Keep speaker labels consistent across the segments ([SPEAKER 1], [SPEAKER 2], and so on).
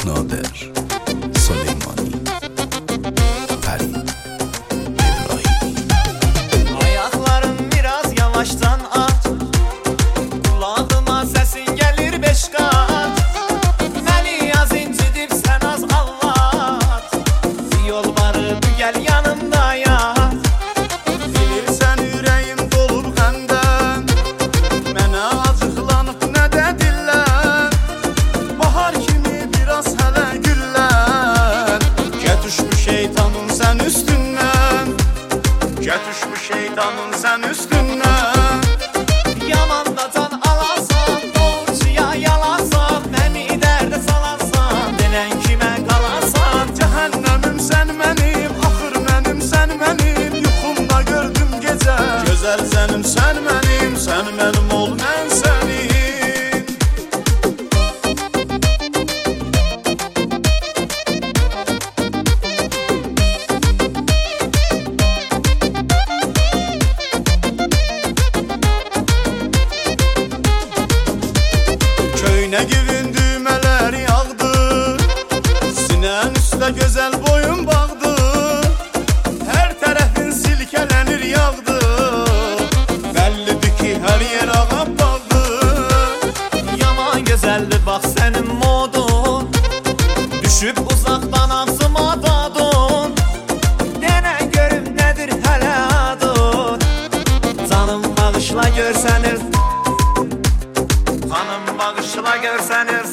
[SPEAKER 1] نادر سلیمانی Peri İbrahimi.
[SPEAKER 2] Ayaklarım biraz yavaştan at, kulağıma sesin gelir 5 kat. Beni yaz incitip sen az anlat, bir yol var gel yanımda yat.
[SPEAKER 3] Bilirsən ürəyim dolur qəmdən, mənə acıqlanıb nə də dillən. Bahar kimi biraz hələ güllən, Gətüşmüş şeytanın sən üstündən, Gətüşmüş şeytanın sən üstündən.
[SPEAKER 2] Yaman da can alasan, doğrucuya yalansan, beni dərdə salarsan, denən kimə qalarsan.
[SPEAKER 3] Cəhənnəmim sən mənim, axır mənim sən mənim, yuxumda gördüm gecə. Gözəl sənim sən mənim ol mən sənin. Köynə givin düymələr yağdı, sinən üstə gözəl boyun bağdı. Hər tərəfin silkələnir yağdı, bəllidir ki hər yer ağab bağdı.
[SPEAKER 2] Yaman gözəldir bax sənin modun, düşüb uzaqdan ağzıma dadun. Denə görüm nədir hələ adın, canım bağışla görsənir, xanım bağışla görsənir.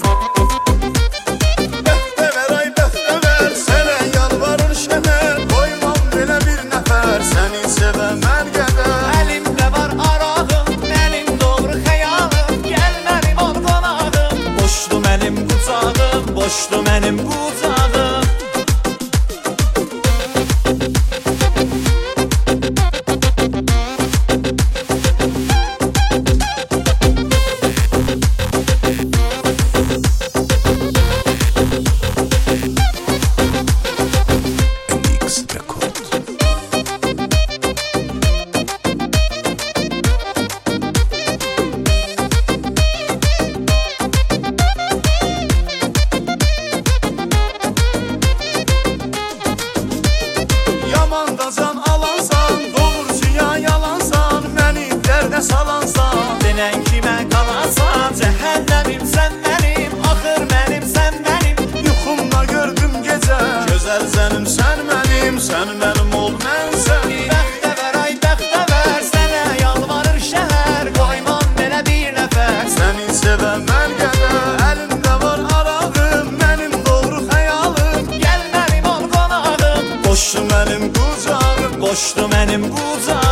[SPEAKER 3] Bəxtəvər ay bəxtəvər, sənə yalvarır şəhər, qoymam belə bir nəfər, səni sevəmər qədər.
[SPEAKER 2] Əlimdə var arağım, mənim doğru xəyalım, gəl mənim ol qonağım. Boşdu mənim qucağım, boşdu mənim qucağım.
[SPEAKER 1] MX Record.
[SPEAKER 3] Yaman da can alansan, doğrucuya yalansan, məni dərdə salansan.
[SPEAKER 2] Denən kimə qalarsan, cəhənnəmim sən mənim, axır mənim sən mənim.
[SPEAKER 3] Yuxumda gördüm gecə, gözəl sənim sən mənim ol mən sənin.
[SPEAKER 2] Bəxtəvər ay bəxtəvər, sənə yalvarır şəhər, qoymam belə bir nəfər.
[SPEAKER 3] Səni sevəmər qədər, əlimdə var arağım, mənim doğru xəyalım.
[SPEAKER 2] Gəl mənim ol qonağım,
[SPEAKER 3] Boşdu mənim qucağım,
[SPEAKER 2] boşdu mənim qucağım.